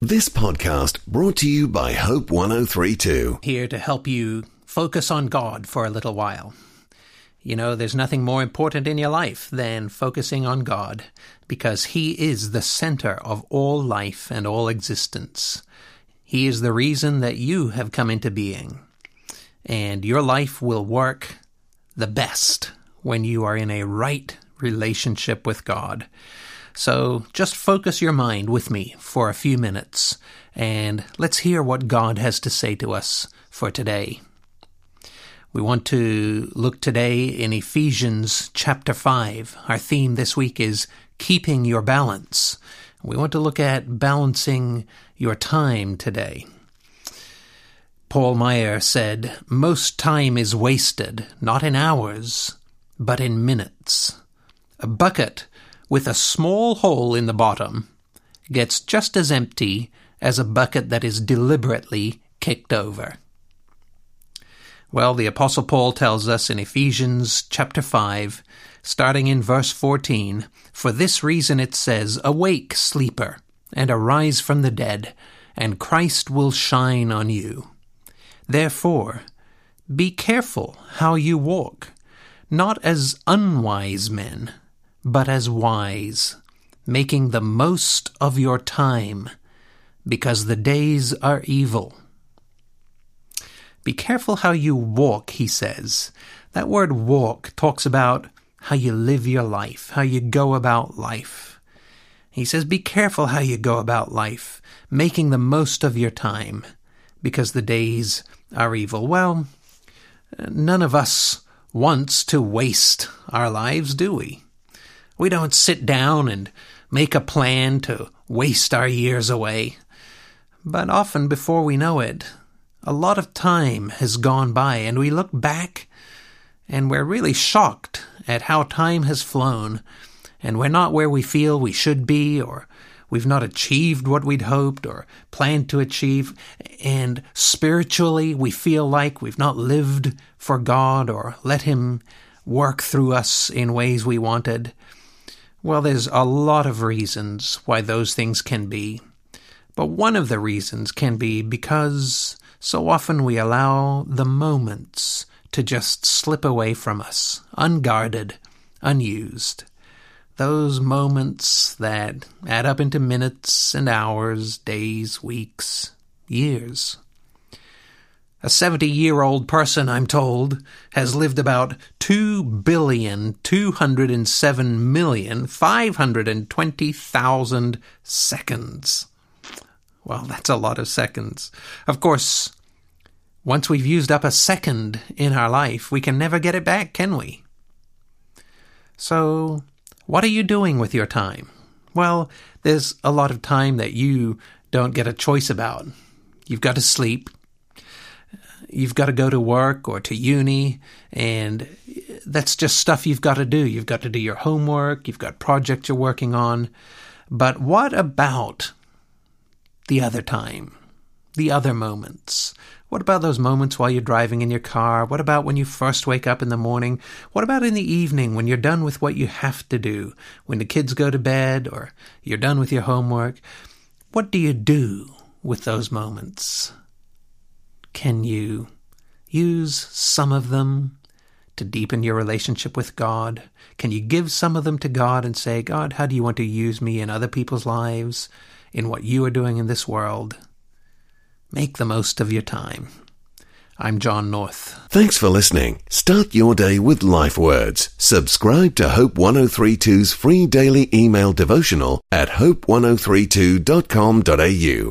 This podcast brought to you by Hope 1032. Here to help you focus on God for a little while. You know, there's nothing more important in your life than focusing on God, because He is the center of all life and all existence. He is the reason that you have come into being. And your life will work the best when you are in a right relationship with God. So just focus your mind with me for a few minutes, and let's hear what God has to say to us for today. We want to look today in Ephesians chapter 5. Our theme this week is keeping your balance. We want to look at balancing your time today. Paul Meyer said, "Most time is wasted, not in hours, but in minutes. A bucket with a small hole in the bottom gets just as empty as a bucket that is deliberately kicked over." Well, the Apostle Paul tells us in Ephesians chapter 5, starting in verse 14, "For this reason it says, 'Awake, sleeper, and arise from the dead, and Christ will shine on you. Therefore, be careful how you walk, not as unwise men, but as wise, making the most of your time, because the days are evil." Be careful how you walk, he says. That word walk talks about how you live your life, how you go about life. He says, be careful how you go about life, making the most of your time, because the days are evil. Well, none of us wants to waste our lives, do we? We don't sit down and make a plan to waste our years away. But often before we know it, a lot of time has gone by, and we look back and we're really shocked at how time has flown, and we're not where we feel we should be, or we've not achieved what we'd hoped or planned to achieve, and spiritually we feel like we've not lived for God or let Him work through us in ways we wanted. Well, there's a lot of reasons why those things can be. But one of the reasons can be because so often we allow the moments to just slip away from us, unguarded, unused. Those moments that add up into minutes and hours, days, weeks, years. A 70-year-old person, I'm told, has lived about 2,207,520,000 seconds. Well, that's a lot of seconds. Of course, once we've used up a second in our life, we can never get it back, can we? So, what are you doing with your time? Well, there's a lot of time that you don't get a choice about. You've got to sleep. You've got to go to work or to uni, and that's just stuff you've got to do. You've got to do your homework. You've got projects you're working on. But what about the other time, the other moments? What about those moments while you're driving in your car? What about when you first wake up in the morning? What about in the evening when you're done with what you have to do? When the kids go to bed or you're done with your homework? What do you do with those moments? Can you use some of them to deepen your relationship with God? Can you give some of them to God and say, God, how do you want to use me in other people's lives, in what you are doing in this world? Make the most of your time. I'm John North. Thanks for listening. Start your day with Life Words. Subscribe to Hope 1032's free daily email devotional at hope1032.com.au.